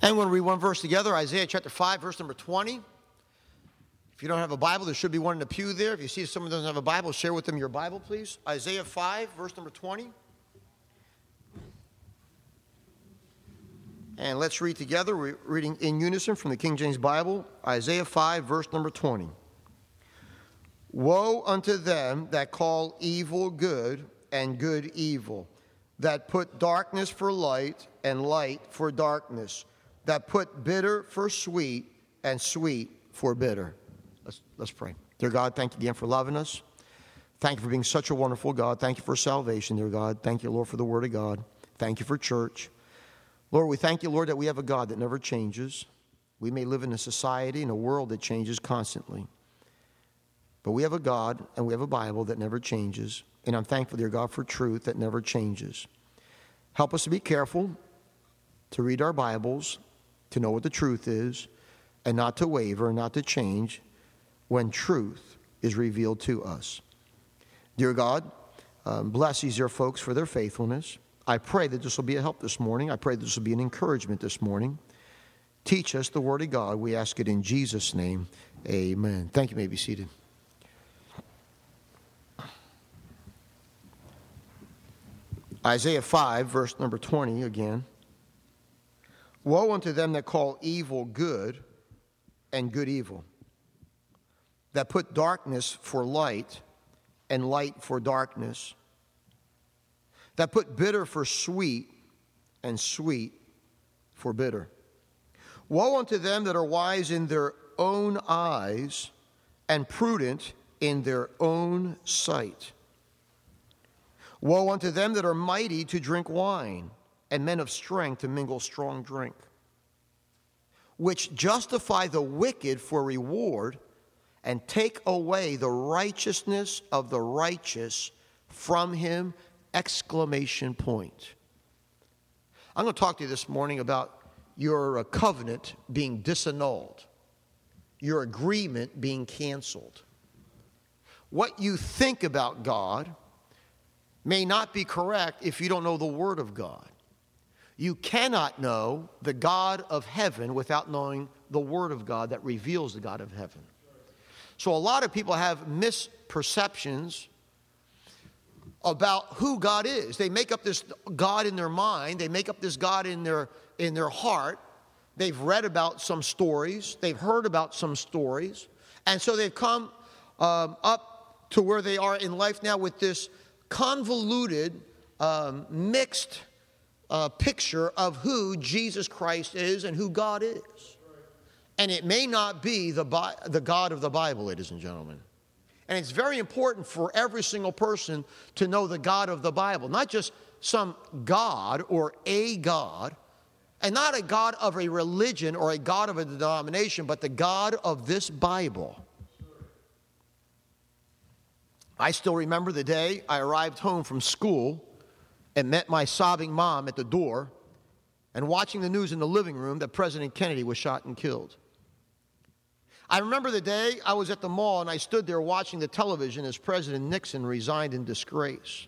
And we're going to read one verse together, Isaiah chapter 5, verse number 20. If you don't have a Bible, there should be one in the pew there. If you see someone doesn't have a Bible, share with them your Bible, please. Isaiah 5, verse number 20. And let's read together. We're reading in unison from the King James Bible, Isaiah 5, verse number 20. Woe unto them that call evil good and good evil, that put darkness for light and light for darkness, that put bitter for sweet and sweet for bitter. Let's pray. Dear God, thank you again for loving us. Thank you for being such a wonderful God. Thank you for salvation, dear God. Thank you, Lord, for the Word of God. Thank you for church. Lord, we thank you, Lord, that we have a God that never changes. We may live in a society, in a world that changes constantly. But we have a God and we have a Bible that never changes. And I'm thankful, dear God, for truth that never changes. Help us to be careful, to read our Bibles, to know what the truth is, and not to waver, not to change when truth is revealed to us. Dear God, bless these dear folks for their faithfulness. I pray that this will be a help this morning. I pray that this will be an encouragement this morning. Teach us the Word of God. We ask it in Jesus' name. Amen. Thank you. You may be seated. Isaiah 5, verse number 20 again. Woe unto them that call evil good and good evil, that put darkness for light and light for darkness, that put bitter for sweet and sweet for bitter. Woe unto them that are wise in their own eyes and prudent in their own sight. Woe unto them that are mighty to drink wine, and men of strength to mingle strong drink, which justify the wicked for reward, and take away the righteousness of the righteous from him! Exclamation point. I'm going to talk to you this morning about your covenant being disannulled, your agreement being canceled. What you think about God may not be correct if you don't know the Word of God. You cannot know the God of heaven without knowing the Word of God that reveals the God of heaven. So a lot of people have misperceptions about who God is. They make up this God in their mind. They make up this God in their heart. They've read about some stories. They've heard about some stories. And so they've come up to where they are in life now with this convoluted, mixed picture of who Jesus Christ is and who God is. And it may not be the God of the Bible, ladies and gentlemen. And it's very important for every single person to know the God of the Bible, not just some God or a God, and not a God of a religion or a God of a denomination, but the God of this Bible. I still remember the day I arrived home from school and met my sobbing mom at the door and watching the news in the living room that President Kennedy was shot and killed. I remember the day I was at the mall and I stood there watching the television as President Nixon resigned in disgrace.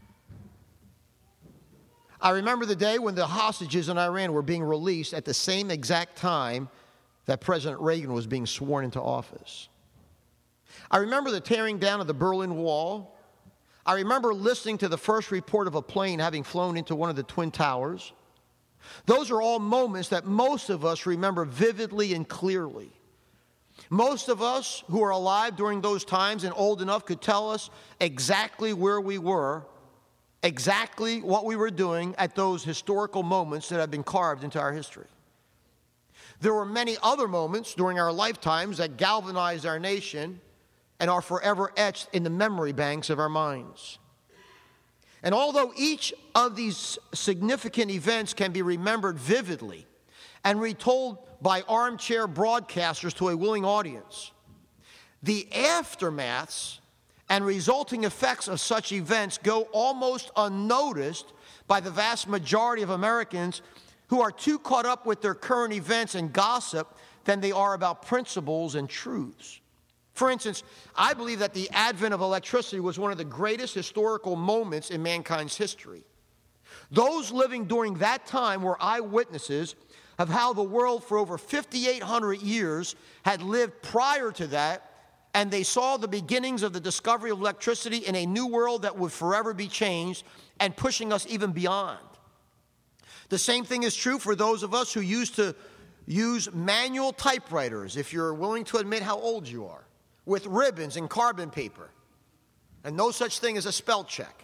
I remember the day when the hostages in Iran were being released at the same exact time that President Reagan was being sworn into office. I remember the tearing down of the Berlin Wall. I remember listening to the first report of a plane having flown into one of the Twin Towers. Those are all moments that most of us remember vividly and clearly. Most of us who are alive during those times and old enough could tell us exactly where we were, exactly what we were doing at those historical moments that have been carved into our history. There were many other moments during our lifetimes that galvanized our nation and are forever etched in the memory banks of our minds. And although each of these significant events can be remembered vividly and retold by armchair broadcasters to a willing audience, the aftermaths and resulting effects of such events go almost unnoticed by the vast majority of Americans who are too caught up with their current events and gossip than they are about principles and truths. For instance, I believe that the advent of electricity was one of the greatest historical moments in mankind's history. Those living during that time were eyewitnesses of how the world for over 5,800 years had lived prior to that, and they saw the beginnings of the discovery of electricity in a new world that would forever be changed and pushing us even beyond. The same thing is true for those of us who used to use manual typewriters, if you're willing to admit how old you are, with ribbons and carbon paper, and no such thing as a spell check.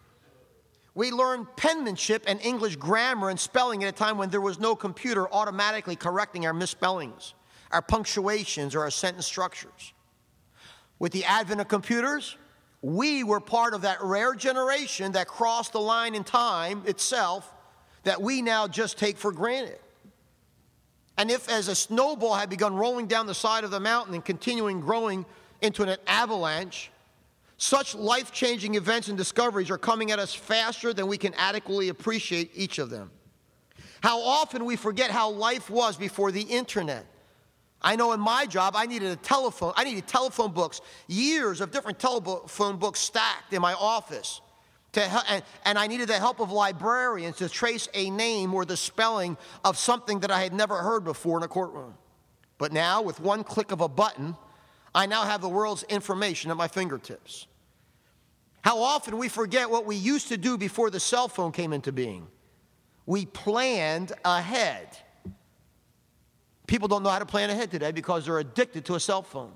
We learned penmanship and English grammar and spelling at a time when there was no computer automatically correcting our misspellings, our punctuations, or our sentence structures. With the advent of computers, we were part of that rare generation that crossed the line in time itself that we now just take for granted. And if, as a snowball had begun rolling down the side of the mountain and continuing growing into an avalanche, such life-changing events and discoveries are coming at us faster than we can adequately appreciate each of them. How often we forget how life was before the internet. I know in my job, I needed telephone books, years of different telephone books stacked in my office. And I needed the help of librarians to trace a name or the spelling of something that I had never heard before in a courtroom. But now, with one click of a button, I now have the world's information at my fingertips. How often we forget what we used to do before the cell phone came into being. We planned ahead. People don't know how to plan ahead today because they're addicted to a cell phone.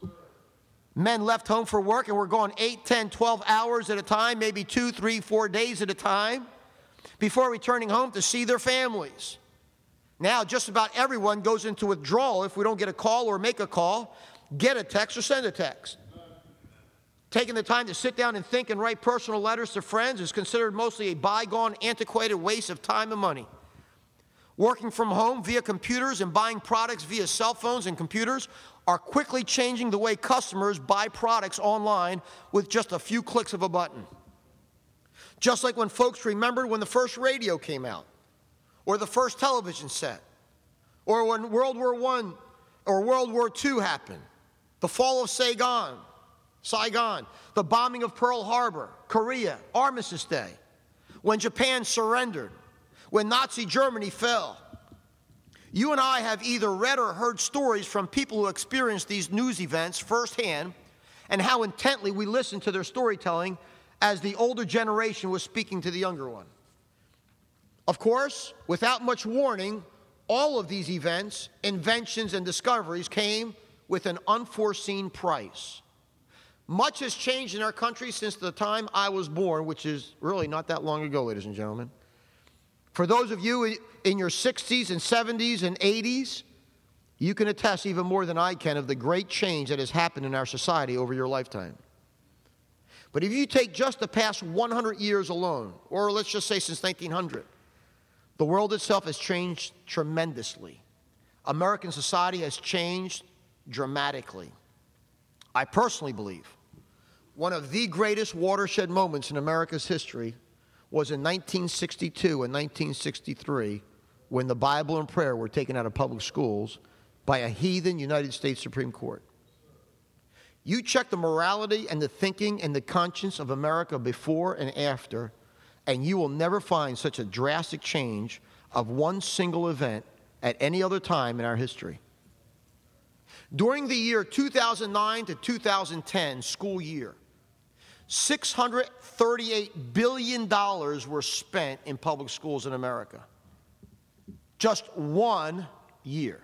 Men left home for work and were gone 8, 10, 12 hours at a time, maybe 2, 3, 4 days at a time, before returning home to see their families. Now, just about everyone goes into withdrawal if we don't get a call or make a call, get a text or send a text. Taking the time to sit down and think and write personal letters to friends is considered mostly a bygone, antiquated waste of time and money. Working from home via computers and buying products via cell phones and computers are quickly changing the way customers buy products online with just a few clicks of a button. Just like when folks remembered when the first radio came out, or the first television set, or when World War I or World War II happened, the fall of Saigon, the bombing of Pearl Harbor, Korea, Armistice Day, when Japan surrendered, when Nazi Germany fell. You and I have either read or heard stories from people who experienced these news events firsthand and how intently we listened to their storytelling as the older generation was speaking to the younger one. Of course, without much warning, all of these events, inventions, and discoveries came with an unforeseen price. Much has changed in our country since the time I was born, which is really not that long ago, ladies and gentlemen. For those of you in your 60s and 70s and 80s, you can attest even more than I can of the great change that has happened in our society over your lifetime. But if you take just the past 100 years alone, or let's just say since 1900, the world itself has changed tremendously. American society has changed dramatically. I personally believe one of the greatest watershed moments in America's history was in 1962 and 1963 when the Bible and prayer were taken out of public schools by a heathen United States Supreme Court. You check the morality and the thinking and the conscience of America before and after, and you will never find such a drastic change of one single event at any other time in our history. During the year 2009 to 2010 school year, $638 billion were spent in public schools in America. Just 1 year.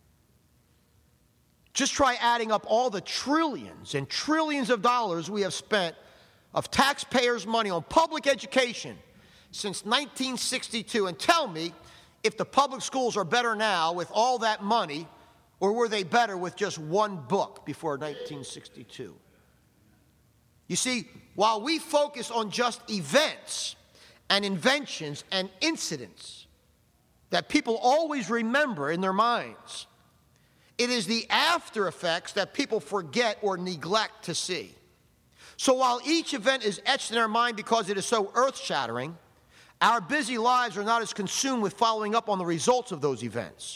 Just try adding up all the trillions and trillions of dollars we have spent of taxpayers' money on public education since 1962 and tell me if the public schools are better now with all that money, or were they better with just one book before 1962? You see, while we focus on just events and inventions and incidents that people always remember in their minds, it is the after effects that people forget or neglect to see. So while each event is etched in our mind because it is so earth-shattering, our busy lives are not as consumed with following up on the results of those events.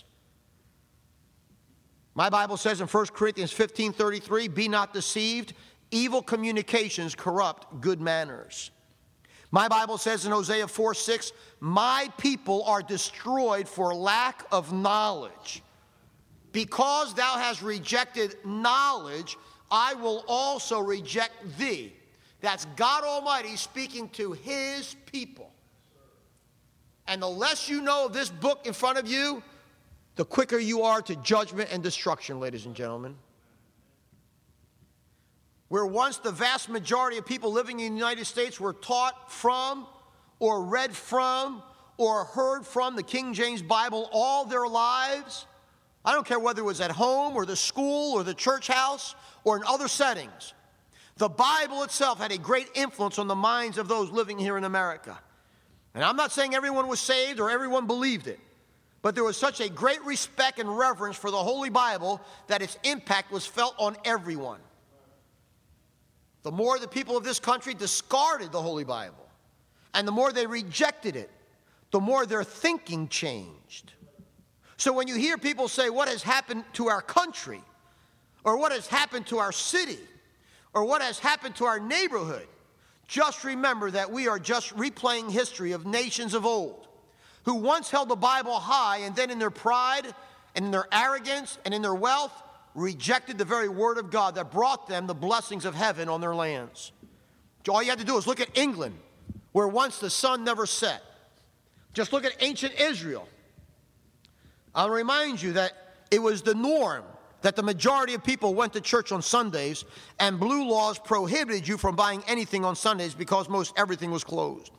My Bible says in 1 Corinthians 15:33, "Be not deceived, evil communications corrupt good manners." My Bible says in Hosea 4:6, my people are destroyed for lack of knowledge. Because thou hast rejected knowledge, I will also reject thee. That's God Almighty speaking to his people. And the less you know of this book in front of you, the quicker you are to judgment and destruction, ladies and gentlemen. Where once the vast majority of people living in the United States were taught from or read from or heard from the King James Bible all their lives, I don't care whether it was at home or the school or the church house or in other settings, the Bible itself had a great influence on the minds of those living here in America. And I'm not saying everyone was saved or everyone believed it, but there was such a great respect and reverence for the Holy Bible that its impact was felt on everyone. The more the people of this country discarded the Holy Bible, and the more they rejected it, the more their thinking changed. So when you hear people say, what has happened to our country, or what has happened to our city, or what has happened to our neighborhood, just remember that we are just replaying history of nations of old who once held the Bible high and then in their pride and in their arrogance and in their wealth rejected the very word of God that brought them the blessings of heaven on their lands. All you have to do is look at England, where once the sun never set. Just look at ancient Israel. I'll remind you that it was the norm that the majority of people went to church on Sundays, and blue laws prohibited you from buying anything on Sundays because most everything was closed.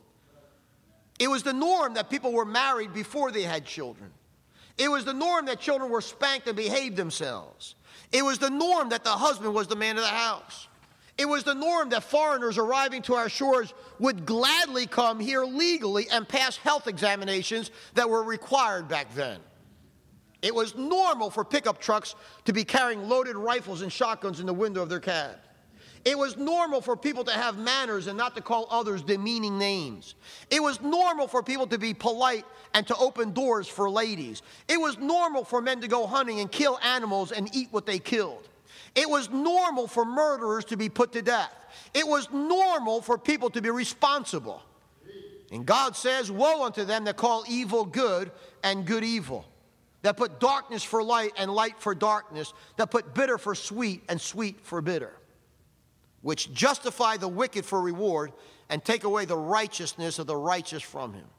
It was the norm that people were married before they had children. It was the norm that children were spanked and behaved themselves. It was the norm that the husband was the man of the house. It was the norm that foreigners arriving to our shores would gladly come here legally and pass health examinations that were required back then. It was normal for pickup trucks to be carrying loaded rifles and shotguns in the window of their cab. It was normal for people to have manners and not to call others demeaning names. It was normal for people to be polite and to open doors for ladies. It was normal for men to go hunting and kill animals and eat what they killed. It was normal for murderers to be put to death. It was normal for people to be responsible. And God says, woe unto them that call evil good and good evil, that put darkness for light and light for darkness, that put bitter for sweet and sweet for bitter, which justify the wicked for reward and take away the righteousness of the righteous from him.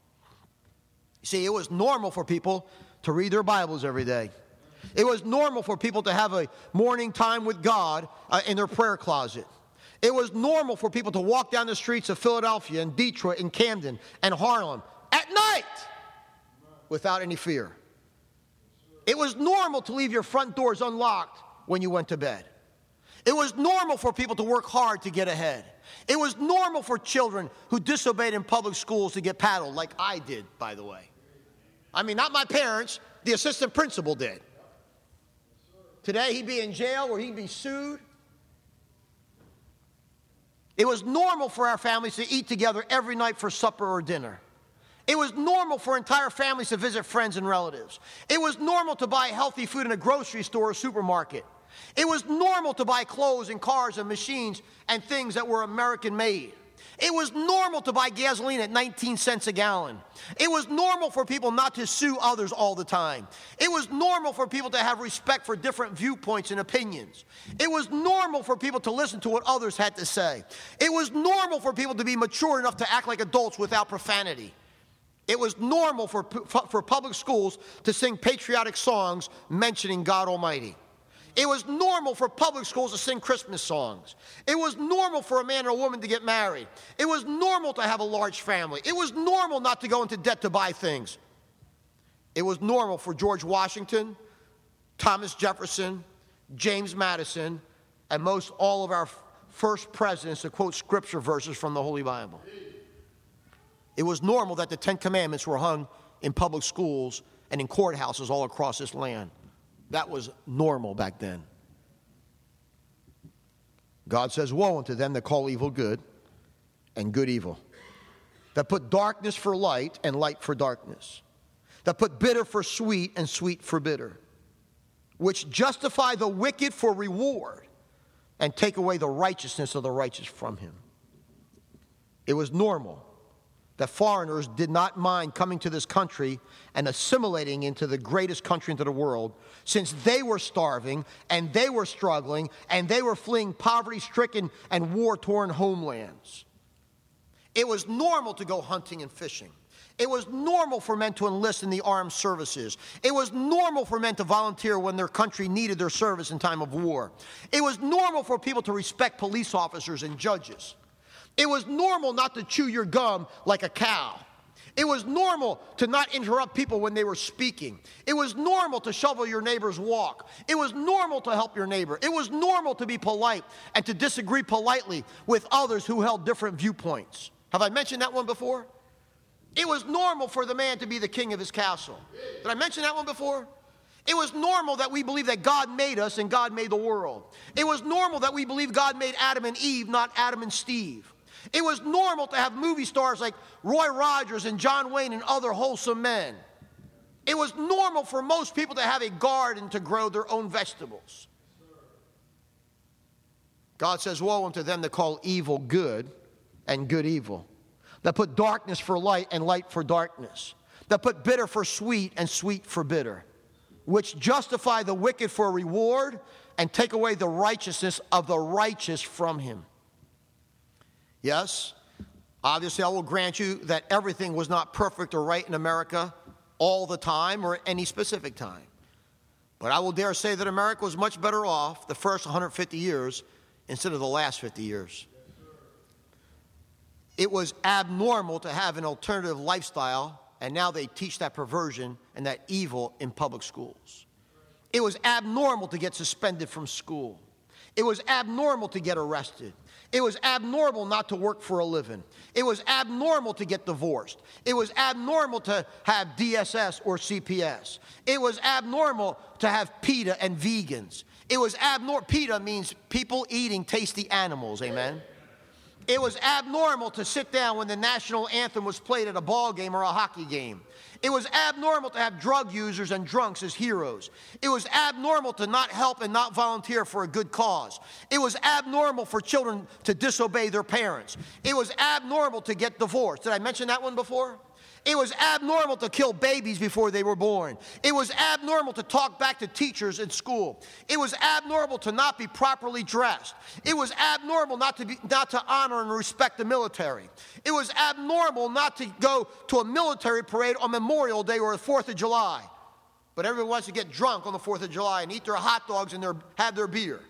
You see, it was normal for people to read their Bibles every day. It was normal for people to have a morning time with God in their prayer closet. It was normal for people to walk down the streets of Philadelphia and Detroit and Camden and Harlem at night without any fear. It was normal to leave your front doors unlocked when you went to bed. It was normal for people to work hard to get ahead. It was normal for children who disobeyed in public schools to get paddled, like I did, by the way. I mean, not my parents, the assistant principal did. Today he'd be in jail or he'd be sued. It was normal for our families to eat together every night for supper or dinner. It was normal for entire families to visit friends and relatives. It was normal to buy healthy food in a grocery store or supermarket. It was normal to buy clothes and cars and machines and things that were American made. It was normal to buy gasoline at 19 cents a gallon. It was normal for people not to sue others all the time. It was normal for people to have respect for different viewpoints and opinions. It was normal for people to listen to what others had to say. It was normal for people to be mature enough to act like adults without profanity. It was normal for public schools to sing patriotic songs mentioning God Almighty. It was normal for public schools to sing Christmas songs. It was normal for a man and a woman to get married. It was normal to have a large family. It was normal not to go into debt to buy things. It was normal for George Washington, Thomas Jefferson, James Madison, and most all of our first presidents to quote scripture verses from the Holy Bible. It was normal that the Ten Commandments were hung in public schools and in courthouses all across this land. That was normal back then. God says, woe unto them that call evil good and good evil, that put darkness for light and light for darkness, that put bitter for sweet and sweet for bitter, which justify the wicked for reward and take away the righteousness of the righteous from him. It was normal that foreigners did not mind coming to this country and assimilating into the greatest country in the world, since they were starving and they were struggling and they were fleeing poverty-stricken and war-torn homelands. It was normal to go hunting and fishing. It was normal for men to enlist in the armed services. It was normal for men to volunteer when their country needed their service in time of war. It was normal for people to respect police officers and judges. It was normal not to chew your gum like a cow. It was normal to not interrupt people when they were speaking. It was normal to shovel your neighbor's walk. It was normal to help your neighbor. It was normal to be polite and to disagree politely with others who held different viewpoints. Have I mentioned that one before? It was normal for the man to be the king of his castle. Did I mention that one before? It was normal that we believe that God made us and God made the world. It was normal that we believe God made Adam and Eve, not Adam and Steve. It was normal to have movie stars like Roy Rogers and John Wayne and other wholesome men. It was normal for most people to have a garden to grow their own vegetables. God says, woe unto them that call evil good and good evil, that put darkness for light and light for darkness, that put bitter for sweet and sweet for bitter, which justify the wicked for a reward and take away the righteousness of the righteous from him. Yes, obviously I will grant you that everything was not perfect or right in America all the time or at any specific time. But I will dare say that America was much better off the first 150 years instead of the last 50 years. It was abnormal to have an alternative lifestyle, and now they teach that perversion and that evil in public schools. It was abnormal to get suspended from school. It was abnormal to get arrested. It was abnormal not to work for a living. It was abnormal to get divorced. It was abnormal to have DSS or CPS. It was abnormal to have PETA and vegans. It was abnormal. PETA means people eating tasty animals, amen? It was abnormal to sit down when the national anthem was played at a ball game or a hockey game. It was abnormal to have drug users and drunks as heroes. It was abnormal to not help and not volunteer for a good cause. It was abnormal for children to disobey their parents. It was abnormal to get divorced. Did I mention that one before? It was abnormal to kill babies before they were born. It was abnormal to talk back to teachers in school. It was abnormal to not be properly dressed. It was abnormal not to honor and respect the military. It was abnormal not to go to a military parade on Memorial Day or the 4th of July. But everyone wants to get drunk on the 4th of July and eat their hot dogs and have their beer.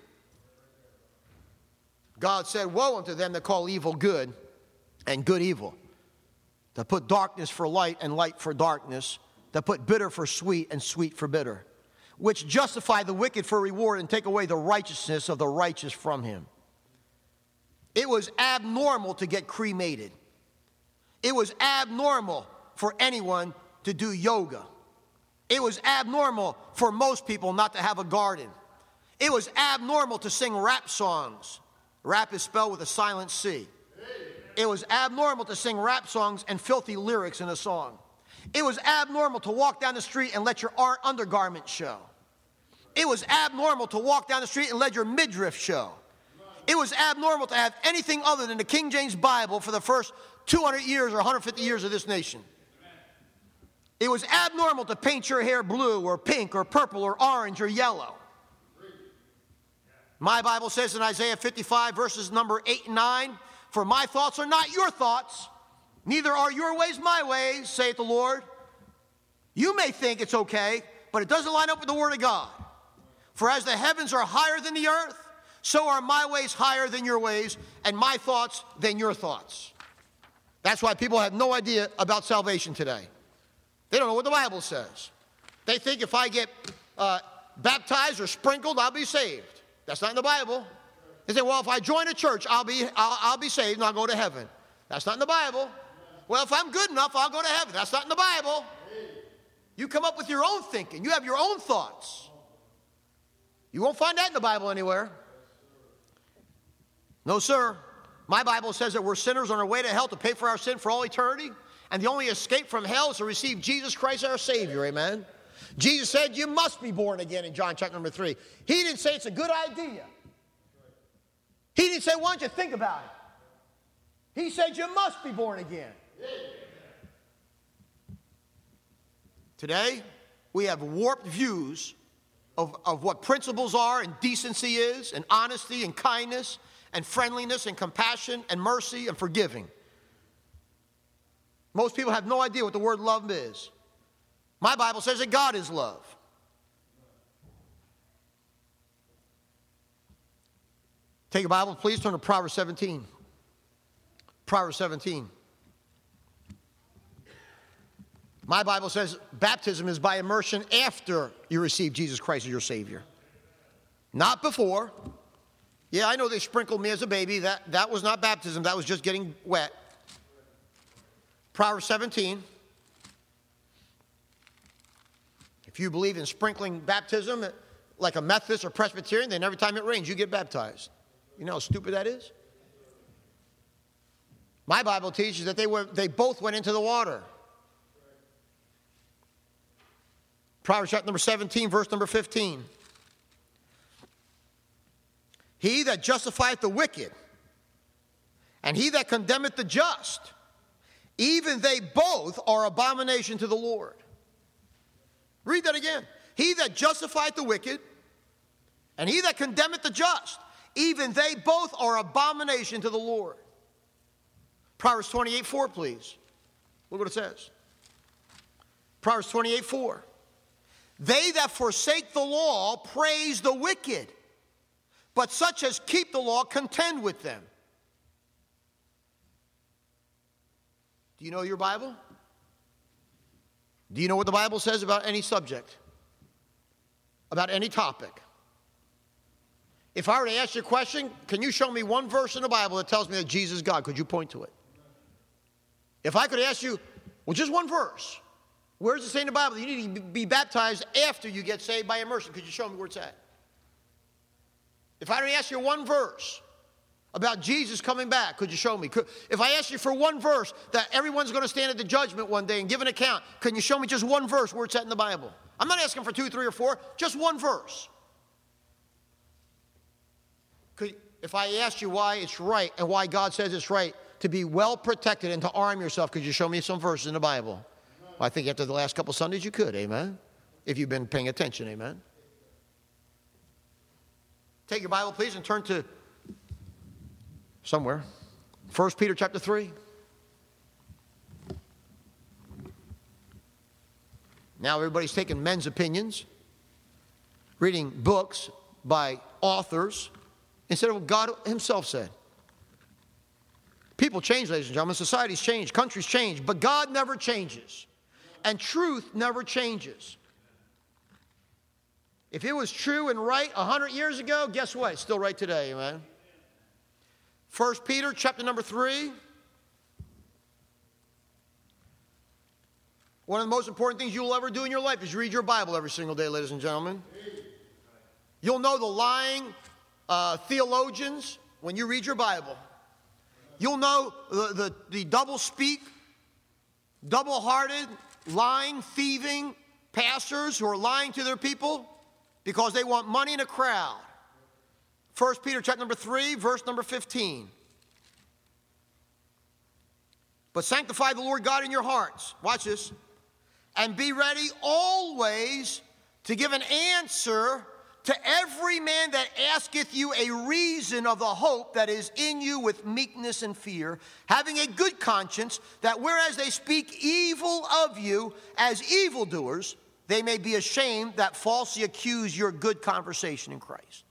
God said, woe unto them that call evil good and good evil, that put darkness for light and light for darkness, that put bitter for sweet and sweet for bitter, which justify the wicked for reward and take away the righteousness of the righteous from him. It was abnormal to get cremated. It was abnormal for anyone to do yoga. It was abnormal for most people not to have a garden. It was abnormal to sing rap songs. Rap is spelled with a silent C. It was abnormal to sing rap songs and filthy lyrics in a song. It was abnormal to walk down the street and let your undergarment show. It was abnormal to walk down the street and let your midriff show. It was abnormal to have anything other than the King James Bible for the first 200 years or 150 years of this nation. It was abnormal to paint your hair blue or pink or purple or orange or yellow. My Bible says in Isaiah 55, verses number 8 and 9, for my thoughts are not your thoughts, neither are your ways my ways, saith the Lord. You may think it's okay, but it doesn't line up with the Word of God. For as the heavens are higher than the earth, so are my ways higher than your ways, and my thoughts than your thoughts. That's why people have no idea about salvation today. They don't know what the Bible says. They think if I get baptized or sprinkled, I'll be saved. That's not in the Bible. They say, well, if I join a church, I'll be saved and I'll go to heaven. That's not in the Bible. Well, if I'm good enough, I'll go to heaven. That's not in the Bible. You come up with your own thinking. You have your own thoughts. You won't find that in the Bible anywhere. No, sir. My Bible says that we're sinners on our way to hell to pay for our sin for all eternity. And the only escape from hell is to receive Jesus Christ our Savior. Amen. Jesus said you must be born again in John chapter number 3. He didn't say it's a good idea. He didn't say, why don't you think about it? He said you must be born again. Today, we have warped views of what principles are and decency is and honesty and kindness and friendliness and compassion and mercy and forgiving. Most people have no idea what the word love is. My Bible says that God is love. Take your Bible, please turn to Proverbs 17. Proverbs 17. My Bible says baptism is by immersion after you receive Jesus Christ as your Savior. Not before. Yeah, I know they sprinkled me as a baby. That was not baptism. That was just getting wet. Proverbs 17. If you believe in sprinkling baptism like a Methodist or Presbyterian, then every time it rains, you get baptized. You know how stupid that is? My Bible teaches that they both went into the water. Proverbs chapter number 17, verse number 15. He that justifieth the wicked, and he that condemneth the just, even they both are abomination to the Lord. Read that again. He that justifieth the wicked, and he that condemneth the just, even they both are abomination to the Lord. Proverbs 28:4, please. Look what it says. Proverbs 28:4. They that forsake the law praise the wicked, but such as keep the law contend with them. Do you know your Bible? Do you know what the Bible says about any subject? About any topic? If I were to ask you a question, can you show me one verse in the Bible that tells me that Jesus is God? Could you point to it? If I could ask you, well, just one verse. Where does it say in the Bible that you need to be baptized after you get saved by immersion? Could you show me where it's at? If I were to ask you one verse about Jesus coming back, could you show me? If I ask you for one verse that everyone's going to stand at the judgment one day and give an account, can you show me just one verse where it's at in the Bible? I'm not asking for 2, 3, or 4, just one verse. If I asked you why it's right and why God says it's right to be well protected and to arm yourself, could you show me some verses in the Bible? Well, I think after the last couple Sundays you could, amen? If you've been paying attention, amen? Take your Bible, please, and turn to somewhere. 1 Peter chapter 3. Now everybody's taking men's opinions, reading books by authors, instead of what God himself said. People change, ladies and gentlemen. Societies change. Countries change. But God never changes. And truth never changes. If it was true and right 100 years ago, guess what? It's still right today, amen? 1 Peter chapter number 3. One of the most important things you'll ever do in your life is read your Bible every single day, ladies and gentlemen. You'll know the lying theologians when you read your Bible. You'll know the double-speak, double-hearted, lying, thieving pastors who are lying to their people because they want money in a crowd. 1 Peter chapter number 3, verse number 15. But sanctify the Lord God in your hearts. Watch this. And be ready always to give an answer to every man that asketh you a reason of the hope that is in you with meekness and fear, having a good conscience, that whereas they speak evil of you as evildoers, they may be ashamed that falsely accuse your good conversation in Christ.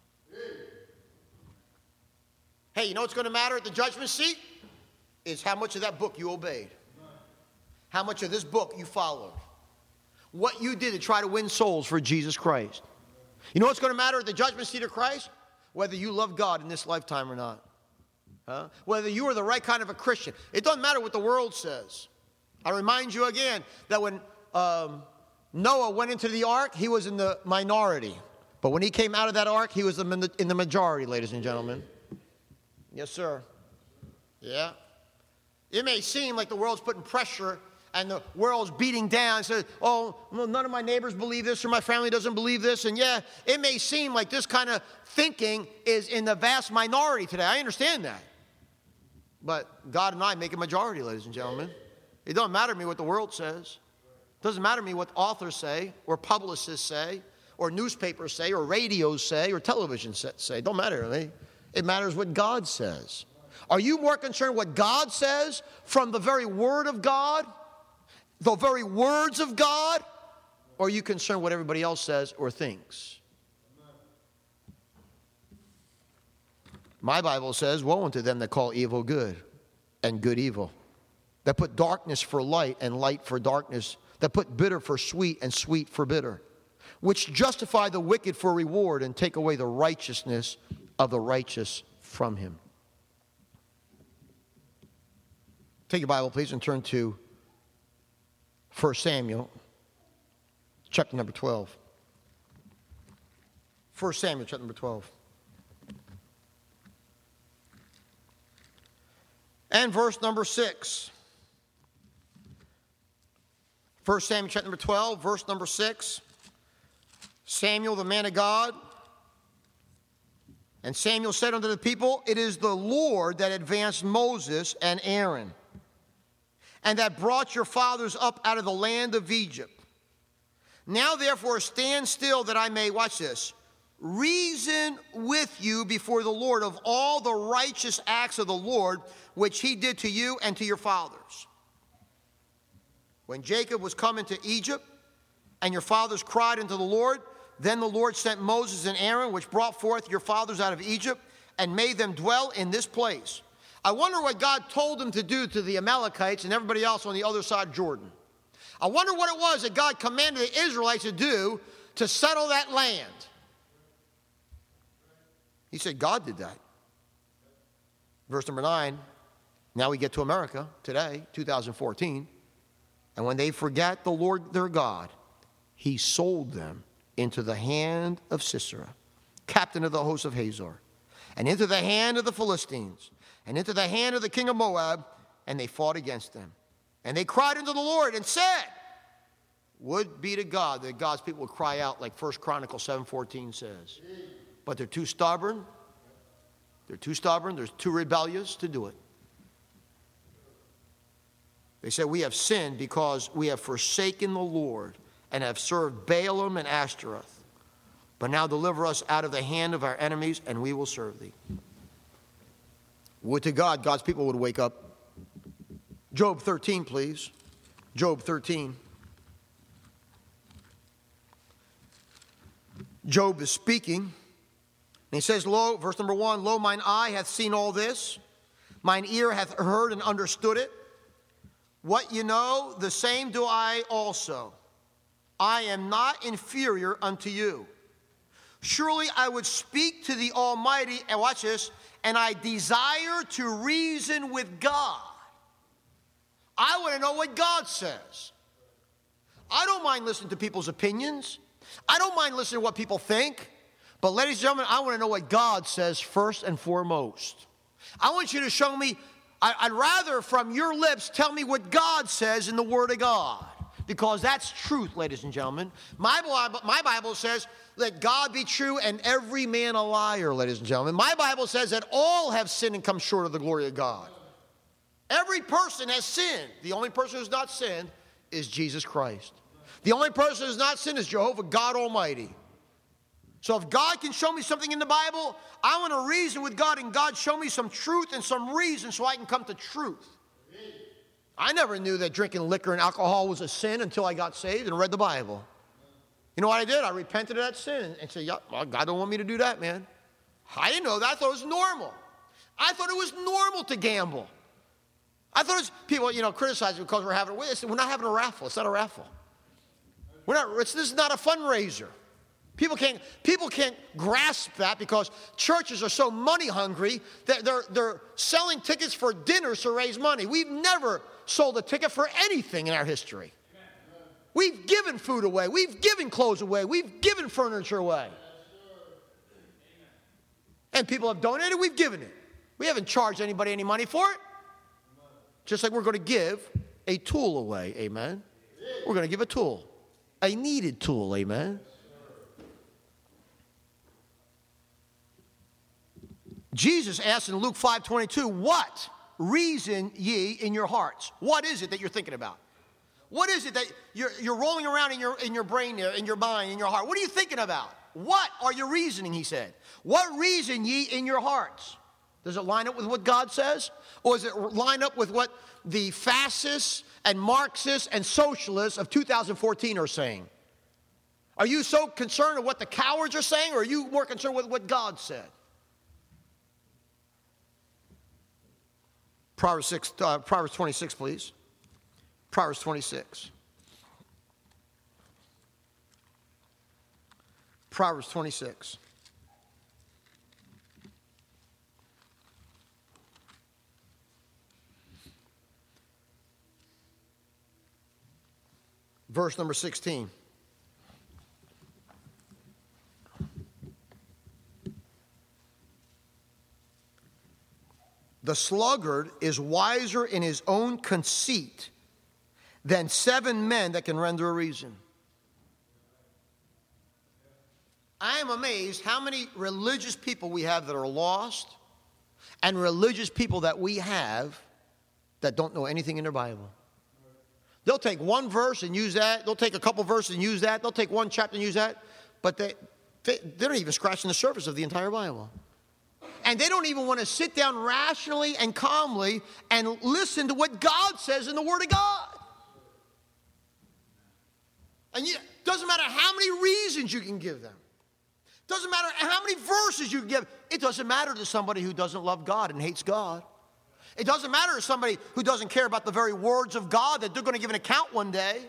Hey, you know what's going to matter at the judgment seat? Is how much of that book you obeyed. How much of this book you followed. What you did to try to win souls for Jesus Christ. You know what's going to matter at the judgment seat of Christ? Whether you love God in this lifetime or not. Whether you are the right kind of a Christian. It doesn't matter what the world says. I remind you again that when Noah went into the ark, he was in the minority. But when he came out of that ark, he was in the majority, ladies and gentlemen. Yes, sir. Yeah. It may seem like the world's putting pressure and the world's beating down and says, oh, well, none of my neighbors believe this or my family doesn't believe this. And yeah, it may seem like this kind of thinking is in the vast minority today. I understand that. But God and I make a majority, ladies and gentlemen. It doesn't matter to me what the world says. Doesn't matter to me what authors say, or publicists say, or newspapers say, or radios say, or television say. Don't matter to me. It matters what God says. Are you more concerned what God says from the very Word of God, the very words of God, or are you concerned what everybody else says or thinks? My Bible says, woe unto them that call evil good and good evil, that put darkness for light and light for darkness, that put bitter for sweet and sweet for bitter, which justify the wicked for reward and take away the righteousness of the righteous from him. Take your Bible, please, and turn to 1 Samuel, chapter number 12. 1 Samuel, chapter number 12. And verse number 6. 1 Samuel, chapter number 12, verse number 6. Samuel, the man of God. And Samuel said unto the people, it is the Lord that advanced Moses and Aaron, and that brought your fathers up out of the land of Egypt. Now therefore stand still that I may, watch this, reason with you before the Lord of all the righteous acts of the Lord, which he did to you and to your fathers. When Jacob was come into Egypt, and your fathers cried unto the Lord, then the Lord sent Moses and Aaron, which brought forth your fathers out of Egypt, and made them dwell in this place. I wonder what God told them to do to the Amalekites and everybody else on the other side of Jordan. I wonder what it was that God commanded the Israelites to do to settle that land. He said God did that. Verse number 9, now we get to America today, 2014. And when they forget the Lord their God, he sold them into the hand of Sisera, captain of the host of Hazor, and into the hand of the Philistines, and into the hand of the king of Moab, and they fought against them. And they cried unto the Lord and said, would be to God that God's people would cry out like 1 Chronicles 7:14 says. But they're too stubborn. They're too stubborn. They're too rebellious to do it. They say, we have sinned because we have forsaken the Lord and have served Baalim and Ashtaroth. But now deliver us out of the hand of our enemies, and we will serve thee. Would to God, God's people would wake up. Job 13, please. Job 13. Job is speaking. And he says, lo, verse number 1, lo, mine eye hath seen all this. Mine ear hath heard and understood it. What you know, the same do I also. I am not inferior unto you. Surely I would speak to the Almighty, and watch this, and I desire to reason with God. I want to know what God says. I don't mind listening to people's opinions. I don't mind listening to what people think. But ladies and gentlemen, I want to know what God says first and foremost. I want you to show me, I'd rather from your lips tell me what God says in the Word of God. Because that's truth, ladies and gentlemen. My Bible says, let God be true and every man a liar, ladies and gentlemen. My Bible says that all have sinned and come short of the glory of God. Every person has sinned. The only person who's not sinned is Jesus Christ. The only person who's not sinned is Jehovah God Almighty. So if God can show me something in the Bible, I want to reason with God, and God show me some truth and some reason so I can come to truth. I never knew that drinking liquor and alcohol was a sin until I got saved and read the Bible. You know what I did? I repented of that sin and said, yeah, well, God don't want me to do that, man. I didn't know that. I thought it was normal. I thought it was normal to gamble. I thought it was, people, criticize me because we're having, we're not having a raffle. It's not a raffle. This is not a fundraiser. People can't grasp that because churches are so money hungry that they're selling tickets for dinners to raise money. We've never sold a ticket for anything in our history. We've given food away. We've given clothes away. We've given furniture away. And people have donated. We've given it. We haven't charged anybody any money for it. Just like we're going to give a tool away. Amen. We're going to give a tool. A needed tool. Amen. Jesus asked in Luke 5:22, what reason ye in your hearts? What is it that you're thinking about? What is it that you're rolling around in your brain there, in your mind, in your heart? What are you thinking about? What are you reasoning, he said? What reason ye in your hearts? Does it line up with what God says? Or does it line up with what the fascists and Marxists and socialists of 2014 are saying? Are you so concerned with what the cowards are saying, or are you more concerned with what God said? Proverbs 26, please. Proverbs 26. Proverbs 26. Verse number 16. The sluggard is wiser in his own conceit than 7 men that can render a reason. I am amazed how many religious people we have that are lost, and religious people that we have that don't know anything in their Bible. They'll take one verse and use that. They'll take a couple verses and use that. They'll take one chapter and use that. But they're not even scratching the surface of the entire Bible. And they don't even want to sit down rationally and calmly and listen to what God says in the Word of God. And it doesn't matter how many reasons you can give them. Doesn't matter how many verses you can give. It doesn't matter to somebody who doesn't love God and hates God. It doesn't matter to somebody who doesn't care about the very words of God that they're going to give an account one day.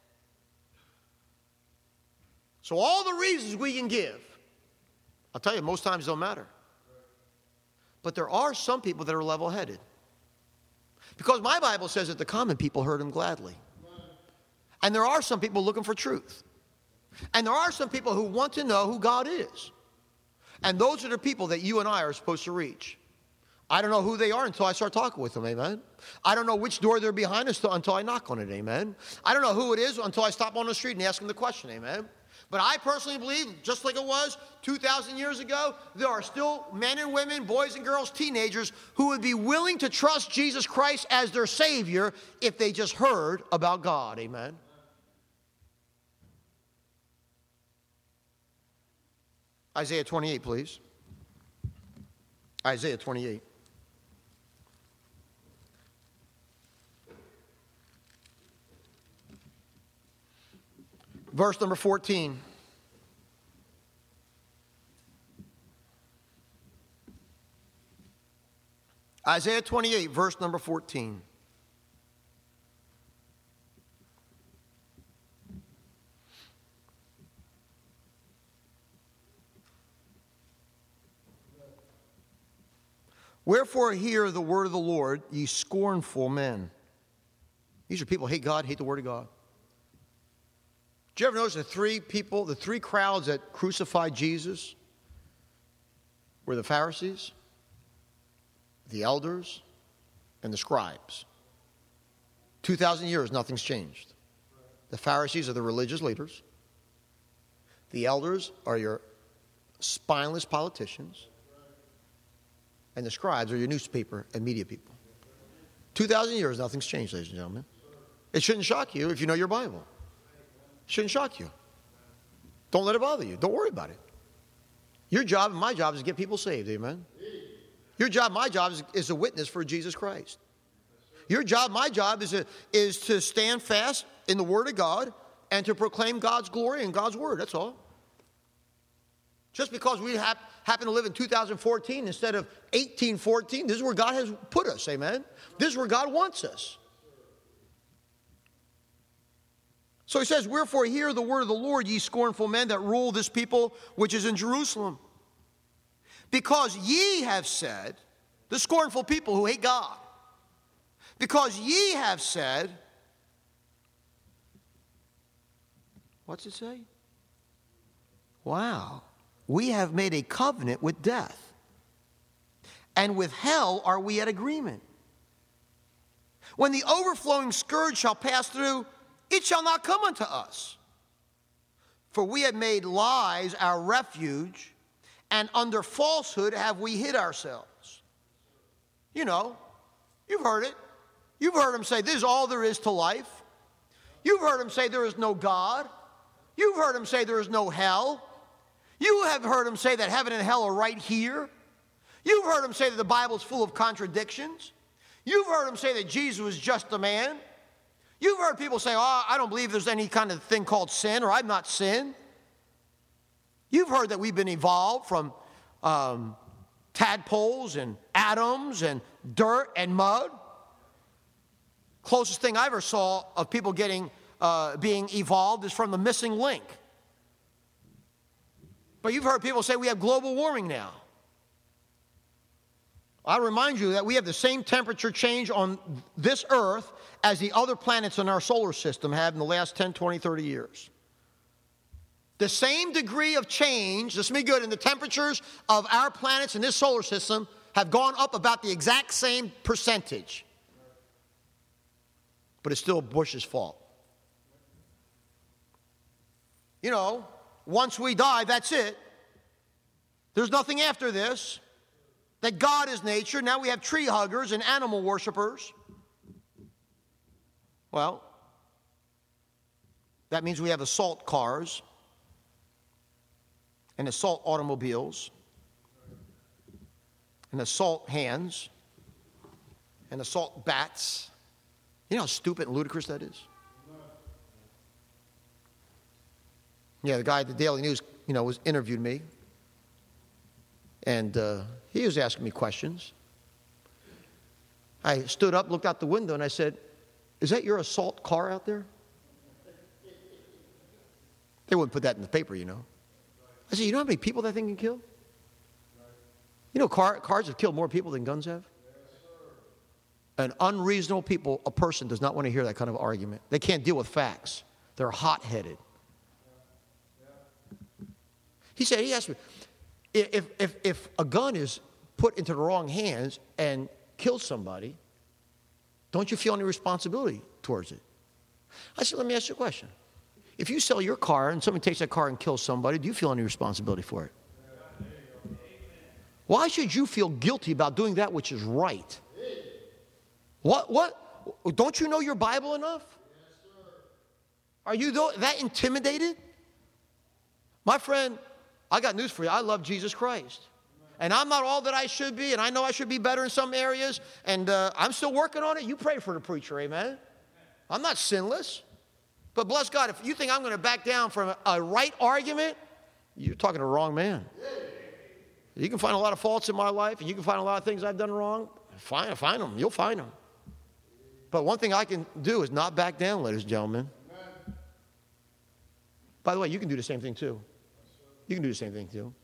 So all the reasons we can give, I'll tell you, most times don't matter. But there are some people that are level-headed. Because my Bible says that the common people heard him gladly. And there are some people looking for truth. And there are some people who want to know who God is. And those are the people that you and I are supposed to reach. I don't know who they are until I start talking with them, amen? I don't know which door they're behind until I knock on it, amen? I don't know who it is until I stop on the street and ask them the question, amen? But I personally believe, just like it was 2,000 years ago, there are still men and women, boys and girls, teenagers, who would be willing to trust Jesus Christ as their Savior if they just heard about God, amen? Isaiah 28, please. Isaiah 28. Verse number 14. Isaiah 28, verse number 14. Wherefore hear the word of the Lord, ye scornful men. These are people who hate God, hate the word of God. Did you ever notice the three crowds that crucified Jesus were the Pharisees, the elders, and the scribes? 2,000 years, nothing's changed. The Pharisees are the religious leaders. The elders are your spineless politicians. And the scribes are your newspaper and media people. 2,000 years, nothing's changed, ladies and gentlemen. It shouldn't shock you if you know your Bible. It shouldn't shock you. Don't let it bother you. Don't worry about it. Your job and my job is to get people saved, amen? Your job, my job is a witness for Jesus Christ. Your job, my job is to stand fast in the Word of God and to proclaim God's glory and God's Word, that's all. Just because we happen to live in 2014 instead of 1814, this is where God has put us, amen? This is where God wants us. So he says, wherefore hear the word of the Lord, ye scornful men that rule this people which is in Jerusalem. Because ye have said, the scornful people who hate God, because ye have said, what's it say? Wow. We have made a covenant with death, and with hell are we at agreement. When the overflowing scourge shall pass through, it shall not come unto us. For we have made lies our refuge, and under falsehood have we hid ourselves. You know, you've heard it. You've heard them say, this is all there is to life. You've heard him say there is no God. You've heard him say there is no hell. You have heard him say that heaven and hell are right here. You've heard him say that the Bible is full of contradictions. You've heard him say that Jesus was just a man. You've heard people say, oh, I don't believe there's any kind of thing called sin, or I've not sinned. You've heard that we've been evolved from tadpoles and atoms and dirt and mud. Closest thing I ever saw of people being evolved is from the missing link. But you've heard people say we have global warming now. I'll remind you that we have the same temperature change on this earth as the other planets in our solar system have in the last 10, 20, 30 years. The same degree of change, listen to me good, in the temperatures of our planets in this solar system have gone up about the exact same percentage. But it's still Bush's fault. You know, once we die, that's it. There's nothing after this. That God is nature. Now we have tree huggers and animal worshipers. Well, that means we have assault cars and assault automobiles and assault hands and assault bats. You know how stupid and ludicrous that is? Yeah, the guy at the Daily News, was interviewed me. And he was asking me questions. I stood up, looked out the window, and I said, is that your assault car out there? They wouldn't put that in the paper, I said, you know how many people that thing can kill? You know, cars have killed more people than guns have? An unreasonable person does not want to hear that kind of argument. They can't deal with facts. They're hot-headed. He asked me, if a gun is put into the wrong hands and kills somebody, don't you feel any responsibility towards it? I said, let me ask you a question. If you sell your car and somebody takes that car and kills somebody, do you feel any responsibility for it? Why should you feel guilty about doing that which is right? What? Don't you know your Bible enough? Are you that intimidated? My friend, I got news for you. I love Jesus Christ. And I'm not all that I should be, and I know I should be better in some areas, and I'm still working on it. You pray for the preacher, amen? I'm not sinless. But bless God, if you think I'm going to back down from a right argument, you're talking to the wrong man. You can find a lot of faults in my life, and you can find a lot of things I've done wrong. Find them. You'll find them. But one thing I can do is not back down, ladies and gentlemen. By the way, you can do the same thing too. You can do the same thing too.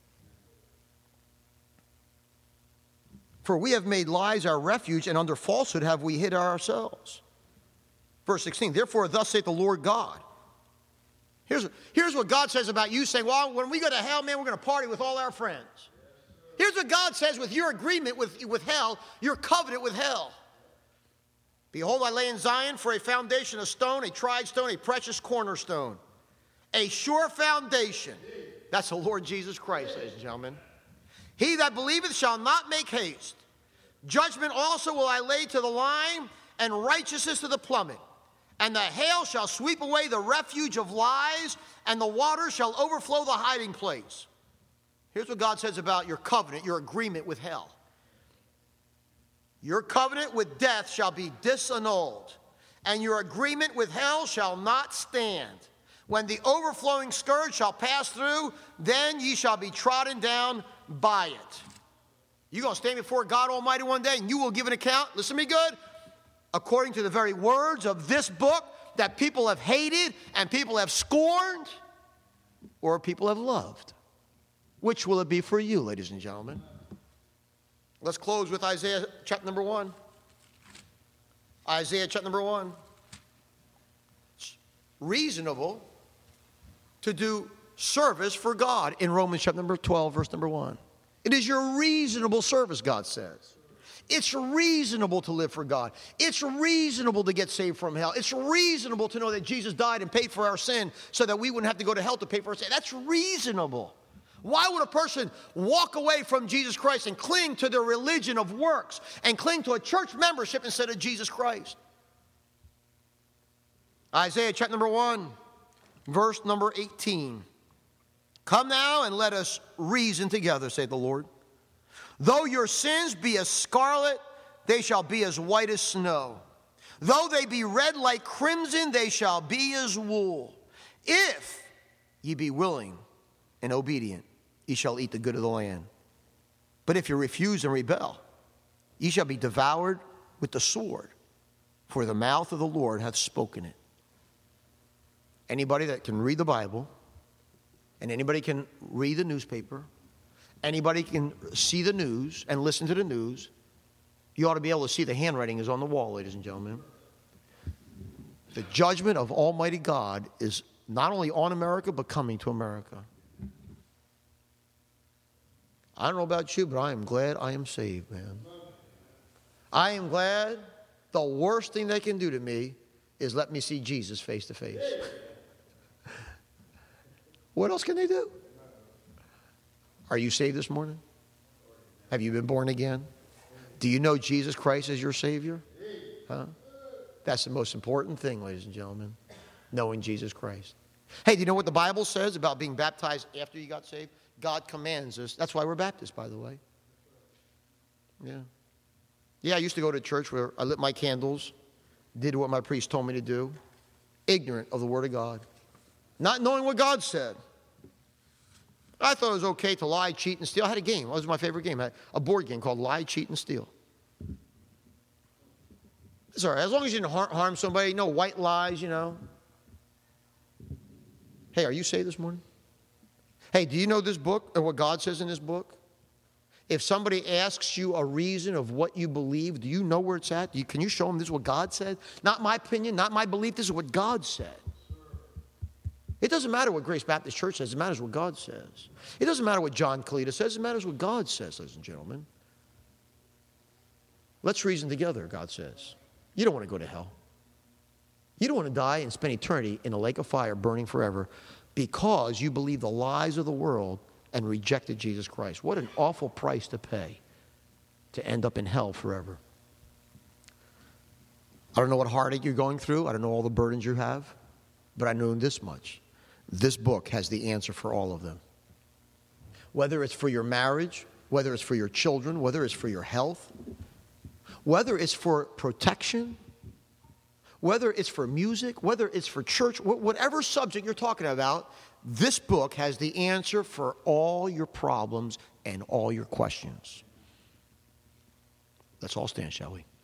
For we have made lies our refuge, and under falsehood have we hid ourselves. Verse 16, therefore thus saith the Lord God. Here's what God says about you, saying, well, when we go to hell, man, we're going to party with all our friends. Here's what God says with your agreement with hell, your covenant with hell. Behold, I lay in Zion for a foundation, a stone, a tried stone, a precious cornerstone. A sure foundation. That's the Lord Jesus Christ, ladies and gentlemen. He that believeth shall not make haste. Judgment also will I lay to the line, and righteousness to the plummet. And the hail shall sweep away the refuge of lies, and the water shall overflow the hiding place. Here's what God says about your covenant, your agreement with hell. Your covenant with death shall be disannulled, and your agreement with hell shall not stand. When the overflowing scourge shall pass through, then ye shall be trodden down by it. You're going to stand before God Almighty one day, and you will give an account. Listen to me good. According to the very words of this book that people have hated and people have scorned or people have loved. Which will it be for you, ladies and gentlemen? Let's close with Isaiah chapter number 1. Isaiah chapter number 1. It's reasonable to do service for God in Romans chapter number 12, verse number 1. It is your reasonable service, God says. It's reasonable to live for God. It's reasonable to get saved from hell. It's reasonable to know that Jesus died and paid for our sin so that we wouldn't have to go to hell to pay for our sin. That's reasonable. Why would a person walk away from Jesus Christ and cling to their religion of works and cling to a church membership instead of Jesus Christ? Isaiah chapter number 1, verse number 18. Come now and let us reason together, saith the Lord. Though your sins be as scarlet, they shall be as white as snow. Though they be red like crimson, they shall be as wool. If ye be willing and obedient, ye shall eat the good of the land. But if you refuse and rebel, ye shall be devoured with the sword, for the mouth of the Lord hath spoken it. Anybody that can read the Bible, and anybody can read the newspaper, anybody can see the news and listen to the news, you ought to be able to see the handwriting is on the wall, ladies and gentlemen. The judgment of Almighty God is not only on America, but coming to America. I don't know about you, but I am glad I am saved, man. I am glad. The worst thing they can do to me is let me see Jesus face to face. What else can they do? Are you saved this morning? Have you been born again? Do you know Jesus Christ as your Savior? Huh? That's the most important thing, ladies and gentlemen, knowing Jesus Christ. Hey, do you know what the Bible says about being baptized after you got saved? God commands us. That's why we're Baptists, by the way. Yeah, I used to go to church where I lit my candles, did what my priest told me to do, ignorant of the Word of God, not knowing what God said. I thought it was okay to lie, cheat, and steal. I had a game. It was my favorite game. I had a board game called Lie, Cheat, and Steal. It's all right. As long as you didn't harm somebody, no white lies, you know. Hey, are you saved this morning? Hey, do you know this book and what God says in this book? If somebody asks you a reason of what you believe, do you know where it's at? Can you show them this is what God said? Not my opinion, not my belief. This is what God said. It doesn't matter what Grace Baptist Church says. It matters what God says. It doesn't matter what John Cletus says. It matters what God says, ladies and gentlemen. Let's reason together, God says. You don't want to go to hell. You don't want to die and spend eternity in a lake of fire burning forever because you believe the lies of the world and rejected Jesus Christ. What an awful price to pay to end up in hell forever. I don't know what heartache you're going through. I don't know all the burdens you have. But I know this much. This book has the answer for all of them. Whether it's for your marriage, whether it's for your children, whether it's for your health, whether it's for protection, whether it's for music, whether it's for church, whatever subject you're talking about, this book has the answer for all your problems and all your questions. Let's all stand, shall we?